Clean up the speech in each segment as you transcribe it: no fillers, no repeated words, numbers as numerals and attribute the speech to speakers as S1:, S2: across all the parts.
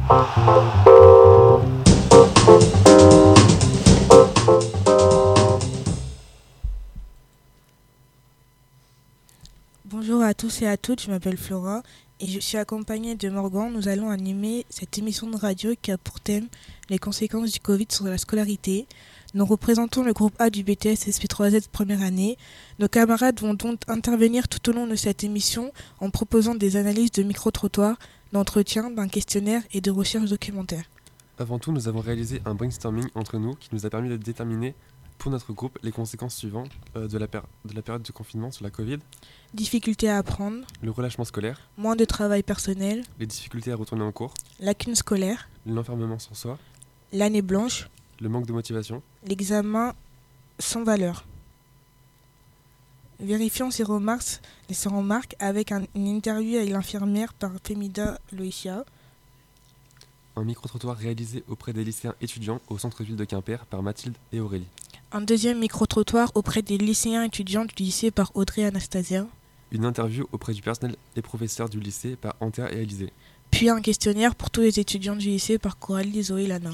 S1: Bonjour à tous et à toutes, je m'appelle Flora et je suis accompagnée de Morgan. Nous allons animer cette émission de radio qui a pour thème les conséquences du Covid sur la scolarité. Nous représentons le groupe A du BTS SP3Z première année. Nos camarades vont donc intervenir tout au long de cette émission en proposant des analyses de micro-trottoirs, d'entretiens, d'un questionnaire et de recherches documentaires.
S2: Avant tout, nous avons réalisé un brainstorming entre nous qui nous a permis de déterminer pour notre groupe les conséquences suivantes de la période de confinement sur la Covid.
S1: Difficultés à apprendre,
S2: le relâchement scolaire,
S1: moins de travail personnel,
S2: les difficultés à retourner en cours,
S1: lacunes scolaires,
S2: l'enfermement sans soi,
S1: l'année blanche,
S2: le manque de motivation,
S1: l'examen sans valeur. Vérifions ces remarques avec une interview avec l'infirmière par Femida Loïcia.
S2: Un micro-trottoir réalisé auprès des lycéens étudiants au centre-ville de Quimper par Mathilde et Aurélie.
S1: Un deuxième micro-trottoir auprès des lycéens étudiants du lycée par Audrey et Anastasia.
S2: Une interview auprès du personnel et professeurs du lycée par Antea et Alizé.
S1: Puis un questionnaire pour tous les étudiants du lycée par Coralie, Zoé et Lana.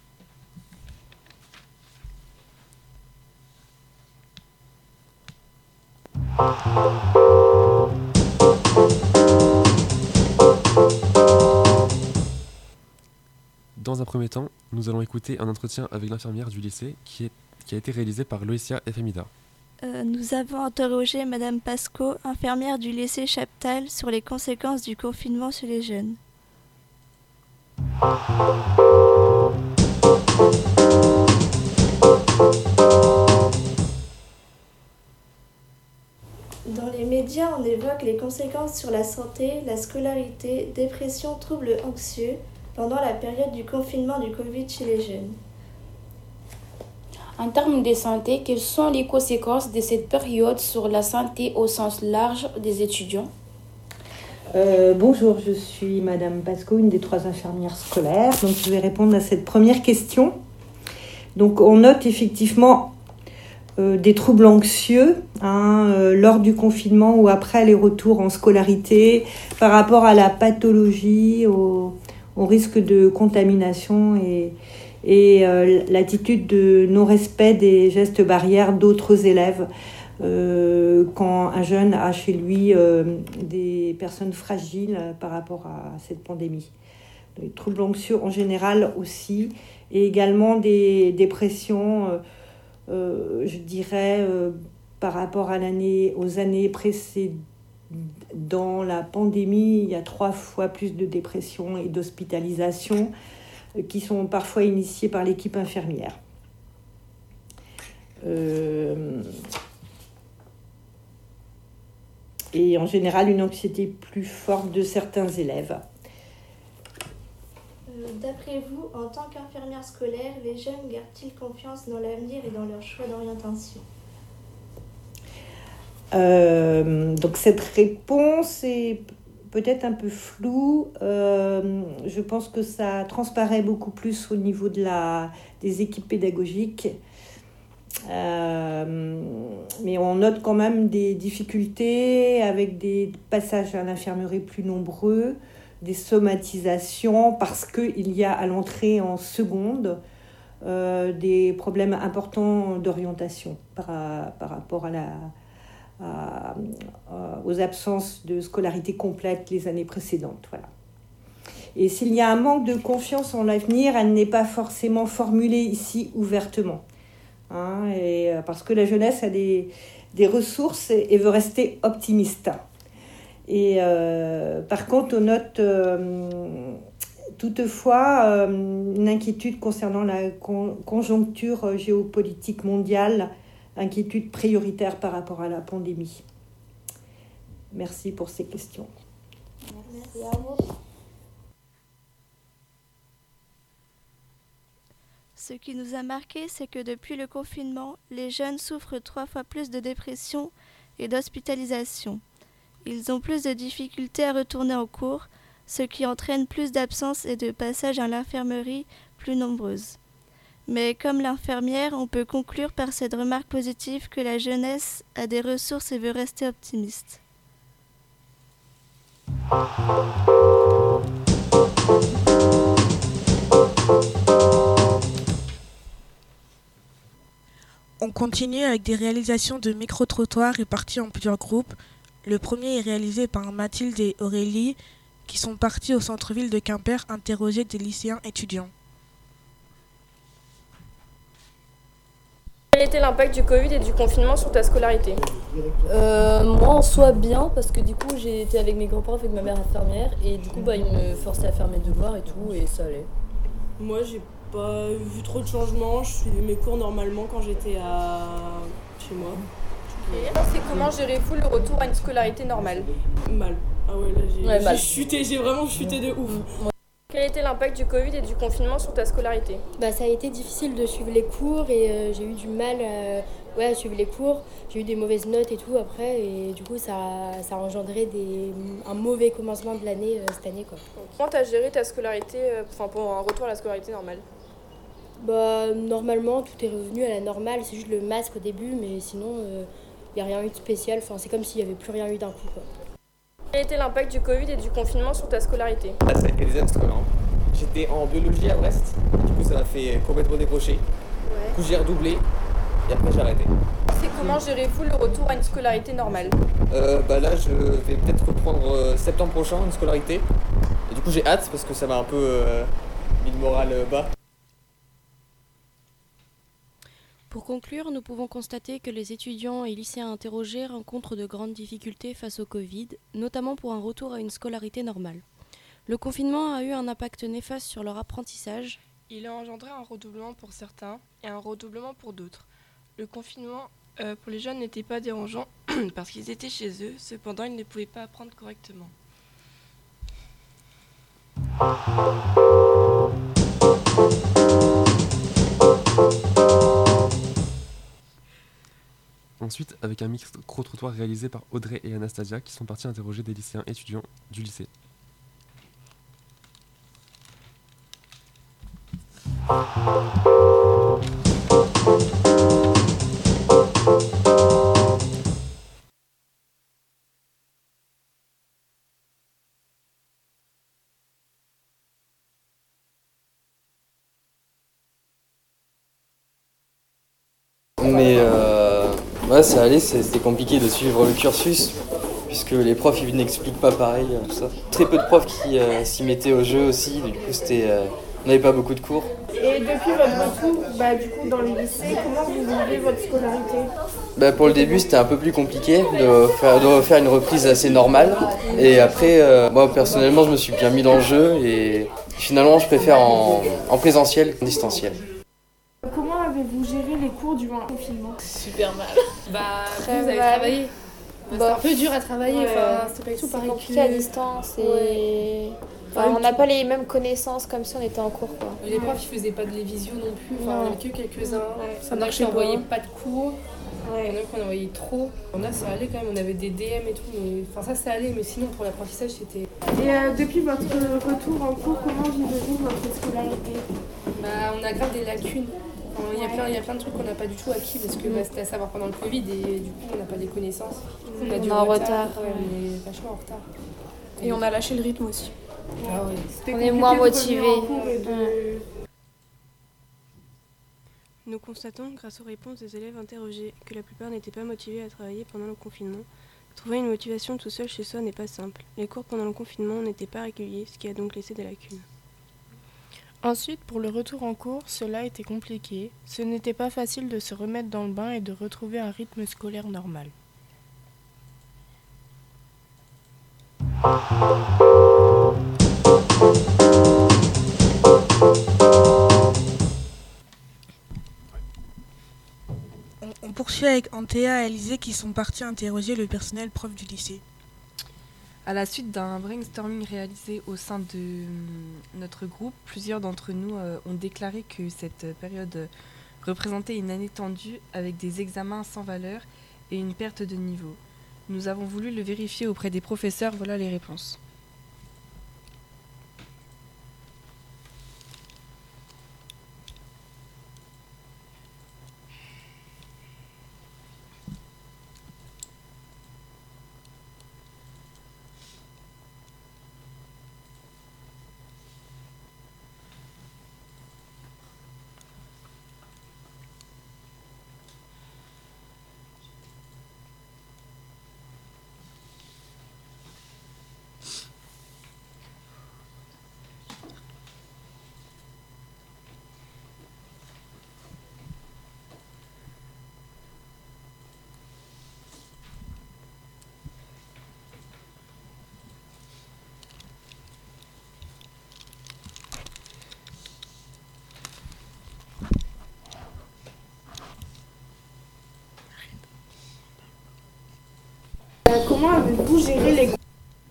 S2: Dans un premier temps, nous allons écouter un entretien avec l'infirmière du lycée qui a été réalisé par Loïcia et Femida.
S3: Nous avons interrogé Madame Pasco, infirmière du lycée Chaptal, sur les conséquences du confinement sur les jeunes. Dans les médias, on évoque les conséquences sur la santé, la scolarité, dépression, troubles anxieux pendant la période du confinement du Covid chez les jeunes.
S4: En termes de santé, quelles sont les conséquences de cette période sur la santé au sens large des étudiants ?
S5: Bonjour, je suis Madame Pasco, une des 3 infirmières scolaires. Donc, je vais répondre à cette première question. Donc, on note effectivement des troubles anxieux lors du confinement ou après les retours en scolarité par rapport à la pathologie, au risque de contamination et l'attitude de non-respect des gestes barrières d'autres élèves quand un jeune a chez lui des personnes fragiles par rapport à cette pandémie. Les troubles anxieux en général aussi, et également des dépressions, je dirais, par rapport aux années précédentes. Dans la pandémie, il y a 3 fois plus de dépressions et d'hospitalisations qui sont parfois initiées par l'équipe infirmière. Et en général, une anxiété plus forte de certains élèves.
S3: D'après vous, en tant qu'infirmière scolaire, les jeunes gardent-ils confiance dans l'avenir et dans leur choix d'orientation ?
S5: Donc cette réponse est peut-être un peu floue. Je pense que ça transparaît beaucoup plus au niveau des équipes pédagogiques. Mais on note quand même des difficultés avec des passages à l'infirmerie plus nombreux, des somatisations parce qu'il y a à l'entrée en seconde des problèmes importants d'orientation par rapport aux absences de scolarité complète les années précédentes. Voilà. Et s'il y a un manque de confiance en l'avenir, elle n'est pas forcément formulée ici ouvertement. Parce que la jeunesse a des ressources et veut rester optimiste. Et par contre, on note toutefois une inquiétude concernant la conjoncture géopolitique mondiale, inquiétude prioritaire par rapport à la pandémie. Merci pour ces questions.
S3: Merci à vous. Ce qui nous a marqué, c'est que depuis le confinement, les jeunes souffrent 3 fois plus de dépression et d'hospitalisation. Ils ont plus de difficultés à retourner en cours, ce qui entraîne plus d'absences et de passages à l'infirmerie plus nombreuses. Mais comme l'infirmière, on peut conclure par cette remarque positive que la jeunesse a des ressources et veut rester optimiste.
S1: continue avec des réalisations de micro-trottoirs répartis en plusieurs groupes. Le premier est réalisé par Mathilde et Aurélie qui sont partis au centre-ville de Quimper interroger des lycéens étudiants.
S6: Quel était l'impact du Covid et du confinement sur ta scolarité?
S7: Moi en soi bien parce que du coup j'ai été avec mes grands-parents avec ma mère infirmière et du coup ils me forçaient à faire mes devoirs et tout et ça allait.
S8: Moi j'ai pas vu trop de changements, je suivais mes cours normalement quand j'étais chez moi.
S6: C'est comment gérez-vous le retour à une scolarité normale?
S8: Mal. Ah ouais là
S7: mal.
S8: j'ai vraiment chuté de ouf.
S6: Quel était l'impact du Covid et du confinement sur ta scolarité?
S9: Ça a été difficile de suivre les cours et j'ai eu du mal à suivre les cours. J'ai eu des mauvaises notes et tout après et du coup ça a engendré un mauvais commencement de l'année cette année, quoi.
S6: Comment tu as géré ta scolarité pour un retour à la scolarité normale?
S9: Normalement tout est revenu à la normale, c'est juste le masque au début mais sinon il n'y a rien eu de spécial, c'est comme s'il n'y avait plus rien eu d'un coup, quoi.
S6: Quel était l'impact du Covid et du confinement sur ta scolarité?
S10: Ça a été désastreux. J'étais en biologie à Brest, du coup ça m'a fait complètement décrocher. Du coup j'ai redoublé et après j'ai arrêté.
S6: C'est comment gérez-vous le retour à une scolarité normale?
S10: Là je vais peut-être reprendre septembre prochain une scolarité. Et du coup j'ai hâte parce que ça m'a un peu mis le moral bas.
S11: Pour conclure, nous pouvons constater que les étudiants et lycéens interrogés rencontrent de grandes difficultés face au Covid, notamment pour un retour à une scolarité normale. Le confinement a eu un impact néfaste sur leur apprentissage.
S12: Il a engendré un redoublement pour certains et un redoublement pour d'autres. Le confinement pour les jeunes n'était pas dérangeant parce qu'ils étaient chez eux, cependant ils ne pouvaient pas apprendre correctement.
S2: Ensuite, avec un micro-trottoir réalisé par Audrey et Anastasia qui sont partis interroger des lycéens étudiants du lycée.
S13: Mais ça allait, c'était compliqué de suivre le cursus puisque les profs ils n'expliquent pas pareil, tout ça. Très peu de profs qui s'y mettaient au jeu aussi, du coup on n'avait pas beaucoup de cours.
S14: Et depuis votre retour dans le lycée, comment vous vivez votre scolarité?
S13: Pour le début c'était un peu plus compliqué de refaire une reprise assez normale et après moi personnellement je me suis bien mis dans le jeu et finalement je préfère en présentiel qu'en distanciel.
S14: Comment avez-vous géré les cours durant le confinement?
S7: Super mal.
S14: Vous avez travaillé? C'est un peu dur à travailler, c'est pas du tout pareil.
S15: C'est compliqué à distance et on n'a pas les mêmes connaissances comme si on était en cours, quoi.
S8: Les profs ils faisaient pas de visio non plus, on avait que quelques-uns.
S14: Ça
S8: marchait,
S14: marchait
S8: on
S14: pas.
S8: n'envoyait pas de cours. Il y en a qui en envoyaient trop. Ça allait quand même, on avait des DM et tout, mais ça allait, mais sinon pour l'apprentissage c'était.
S14: Et depuis votre retour en cours, comment vivez-vous votre scolarité?
S8: On a grave des lacunes. Il y a plein de trucs qu'on n'a pas du tout acquis parce que c'était à savoir pendant le Covid et du coup on n'a pas des connaissances.
S15: On est en retard.
S8: On est vachement en retard.
S14: Et on a lâché le rythme aussi.
S8: Ah ouais.
S15: On est moins motivés.
S12: Nous constatons, grâce aux réponses des élèves interrogés, que la plupart n'étaient pas motivés à travailler pendant le confinement. Trouver une motivation tout seul chez soi n'est pas simple. Les cours pendant le confinement n'étaient pas réguliers, ce qui a donc laissé des lacunes.
S16: Ensuite, pour le retour en cours, cela était compliqué. Ce n'était pas facile de se remettre dans le bain et de retrouver un rythme scolaire normal.
S1: On poursuit avec Antea et Alizé qui sont partis interroger le personnel prof du lycée.
S17: À la suite d'un brainstorming réalisé au sein de notre groupe, plusieurs d'entre nous ont déclaré que cette période représentait une année tendue avec des examens sans valeur et une perte de niveau. Nous avons voulu le vérifier auprès des professeurs, voilà les réponses.
S14: comment avez-vous géré les cours?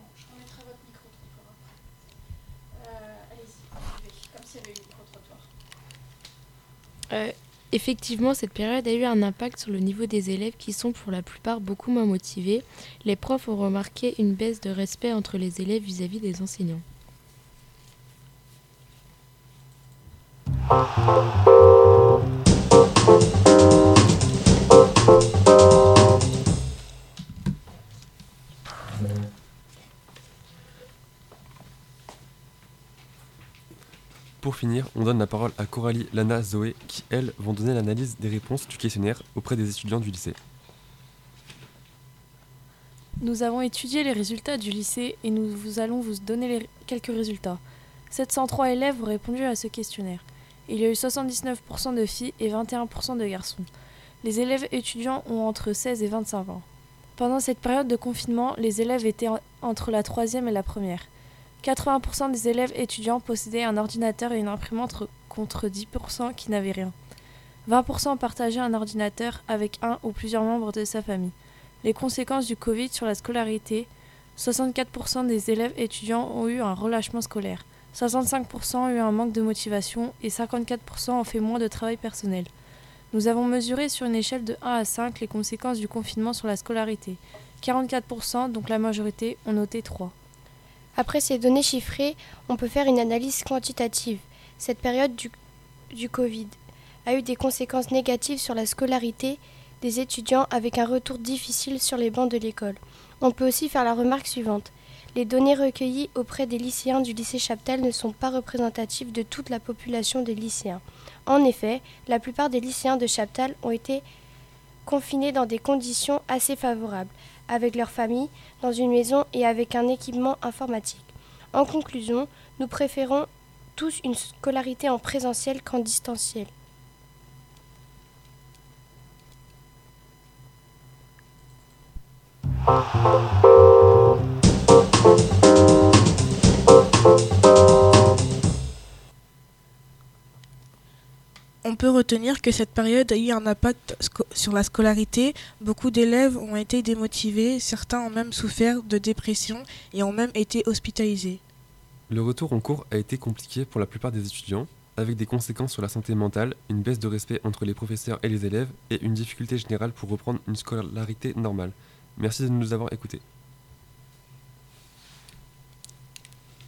S11: Effectivement, cette période a eu un impact sur le niveau des élèves qui sont pour la plupart beaucoup moins motivés. Les profs ont remarqué une baisse de respect entre les élèves vis-à-vis des enseignants.
S2: Pour finir, on donne la parole à Coralie, Lana, Zoé, qui, elles, vont donner l'analyse des réponses du questionnaire auprès des étudiants du lycée.
S18: Nous avons étudié les résultats du lycée et nous allons vous donner quelques résultats. 703 élèves ont répondu à ce questionnaire. Il y a eu 79% de filles et 21% de garçons. Les élèves étudiants ont entre 16 et 25 ans. Pendant cette période de confinement, les élèves étaient entre la 3e et la 1re. 80% des élèves étudiants possédaient un ordinateur et une imprimante contre 10% qui n'avaient rien. 20% partageaient un ordinateur avec un ou plusieurs membres de sa famille. Les conséquences du Covid sur la scolarité, 64% des élèves étudiants ont eu un relâchement scolaire, 65% ont eu un manque de motivation et 54% ont fait moins de travail personnel. Nous avons mesuré sur une échelle de 1 à 5 les conséquences du confinement sur la scolarité. 44%, donc la majorité, ont noté 3.
S9: Après ces données chiffrées, on peut faire une analyse quantitative. Cette période du Covid a eu des conséquences négatives sur la scolarité des étudiants avec un retour difficile sur les bancs de l'école. On peut aussi faire la remarque suivante. Les données recueillies auprès des lycéens du lycée Chaptal ne sont pas représentatives de toute la population des lycéens. En effet, la plupart des lycéens de Chaptal ont été confinés dans des conditions assez favorables, avec leur famille, dans une maison et avec un équipement informatique. En conclusion, nous préférons tous une scolarité en présentiel qu'en distanciel.
S1: On peut retenir que cette période a eu un impact sur la scolarité. Beaucoup d'élèves ont été démotivés, certains ont même souffert de dépression et ont même été hospitalisés.
S2: Le retour en cours a été compliqué pour la plupart des étudiants, avec des conséquences sur la santé mentale, une baisse de respect entre les professeurs et les élèves et une difficulté générale pour reprendre une scolarité normale. Merci de nous avoir écoutés.